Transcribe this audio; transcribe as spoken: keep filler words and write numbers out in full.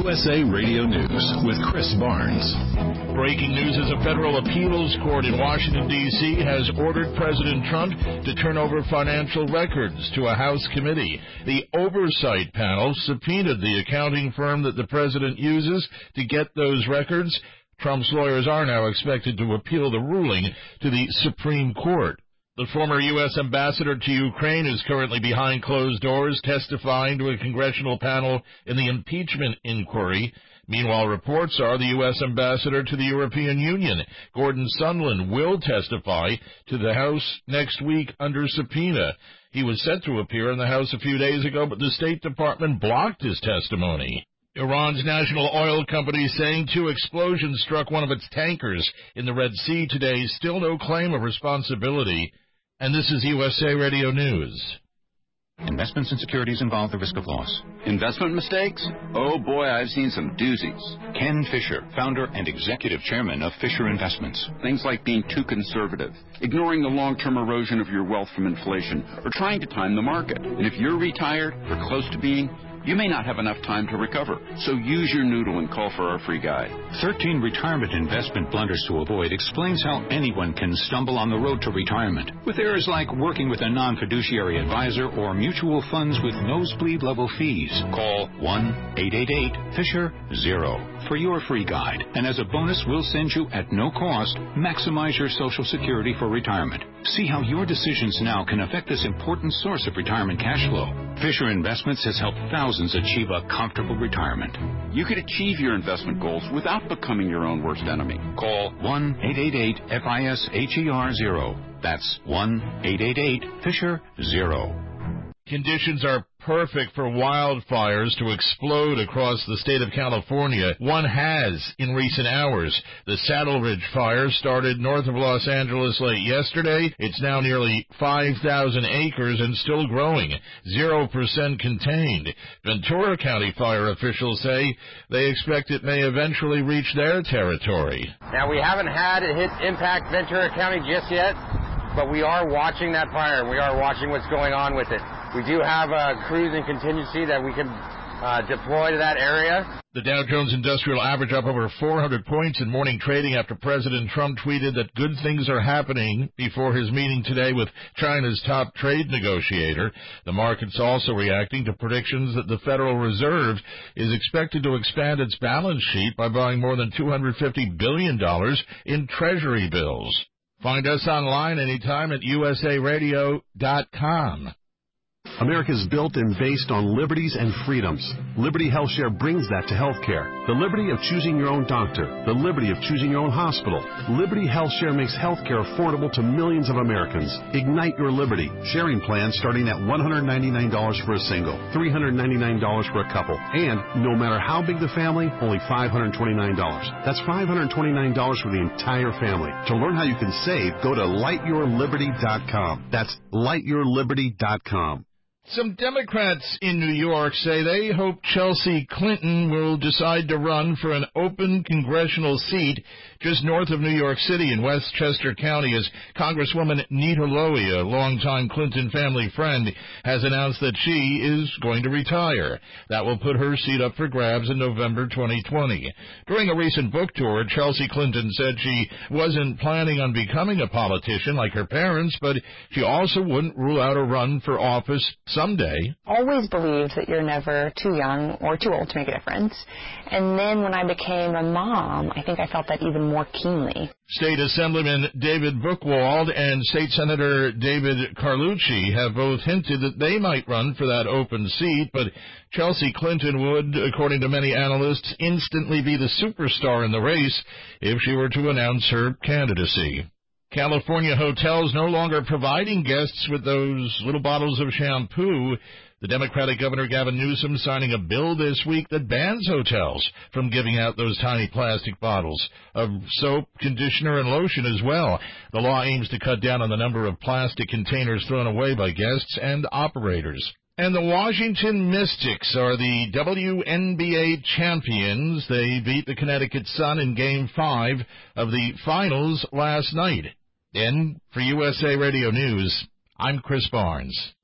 U S A Radio News with Chris Barnes. Breaking news is a federal appeals court in Washington, D C has ordered President Trump to turn over financial records to a House committee. The oversight panel subpoenaed the accounting firm that the president uses to get those records. Trump's lawyers are now expected to appeal the ruling to the Supreme Court. The former U S ambassador to Ukraine is currently behind closed doors testifying to a congressional panel in the impeachment inquiry. Meanwhile, reports are the U S ambassador to the European Union, Gordon Sondland, will testify to the House next week under subpoena. He was set to appear in the House a few days ago, but the State Department blocked his testimony. Iran's national oil company saying two explosions struck one of its tankers in the Red Sea today. Still no claim of responsibility. And this is U S A Radio News. Investments in securities involve the risk of loss. Investment mistakes? Oh boy, I've seen some doozies. Ken Fisher, founder and executive chairman of Fisher Investments. Things like being too conservative, ignoring the long-term erosion of your wealth from inflation, or trying to time the market. And if you're retired or close to being, you may not have enough time to recover. So use your noodle and call for our free guide. thirteen retirement investment blunders to avoid explains how anyone can stumble on the road to retirement, with errors like working with a non-fiduciary advisor or mutual funds with nosebleed level fees. Call one eight eight eight Fisher zero for your free guide. And as a bonus, we'll send you at no cost, Maximize Your Social Security for Retirement. See how your decisions now can affect this important source of retirement cash flow. Fisher Investments has helped thousands achieve a comfortable retirement. You could achieve your investment goals without becoming your own worst enemy. Call one eight eight eight F I S H E R zero. That's one eight eight eight Fisher zero. Conditions are perfect for wildfires to explode across the state of California. One has in recent hours. The Saddle Ridge fire started north of Los Angeles late yesterday. It's now nearly five thousand acres and still growing. Zero percent contained. Ventura County fire officials say they expect it may eventually reach their territory. Now, we haven't had it hit impact Ventura County just yet, but we are watching that fire, and we are watching what's going on with it. We do have a crews and contingency that we can uh, deploy to that area. The Dow Jones Industrial Average up over four hundred points in morning trading after President Trump tweeted that good things are happening before his meeting today with China's top trade negotiator. The market's also reacting to predictions that the Federal Reserve is expected to expand its balance sheet by buying more than two hundred fifty billion dollars in Treasury bills. Find us online anytime at U S A radio dot com. America is built and based on liberties and freedoms. Liberty HealthShare brings that to healthcare. The liberty of choosing your own doctor. The liberty of choosing your own hospital. Liberty HealthShare makes healthcare affordable to millions of Americans. Ignite your liberty. Sharing plans starting at one hundred ninety-nine dollars for a single, three hundred ninety-nine dollars for a couple, and no matter how big the family, only five hundred twenty-nine dollars. That's five hundred twenty-nine dollars for the entire family. To learn how you can save, go to light your liberty dot com. That's light your liberty dot com. Some Democrats in New York say they hope Chelsea Clinton will decide to run for an open congressional seat just north of New York City in Westchester County, as Congresswoman Nita Lowey, a longtime Clinton family friend, has announced that she is going to retire. That will put her seat up for grabs in November twenty twenty. During a recent book tour, Chelsea Clinton said she wasn't planning on becoming a politician like her parents, but she also wouldn't rule out a run for office someday. Always believed that you're never too young or too old to make a difference. And then when I became a mom, I think I felt that even more keenly. State Assemblyman David Buchwald and State Senator David Carlucci have both hinted that they might run for that open seat, but Chelsea Clinton would, according to many analysts, instantly be the superstar in the race if she were to announce her candidacy. California hotels no longer providing guests with those little bottles of shampoo. The Democratic Governor Gavin Newsom signing a bill this week that bans hotels from giving out those tiny plastic bottles of soap, conditioner, and lotion as well. The law aims to cut down on the number of plastic containers thrown away by guests and operators. And the Washington Mystics are the W N B A champions. They beat the Connecticut Sun in Game five of the finals last night. And for U S A Radio News, I'm Chris Barnes.